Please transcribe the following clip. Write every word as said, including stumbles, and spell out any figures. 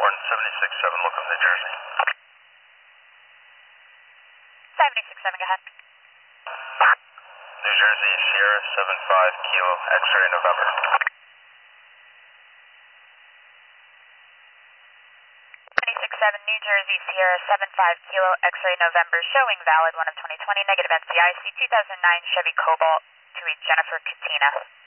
Reporting seventy-six seven, Locum, New Jersey. seventy-six seven, go ahead. New Jersey, Sierra seven five, Kilo, X-ray, November. seventy-six seven, New Jersey, Sierra seven five, Kilo, X-ray, November, showing valid one of twenty twenty, negative N C I C two thousand nine Chevy Cobalt to a Jennifer Katina.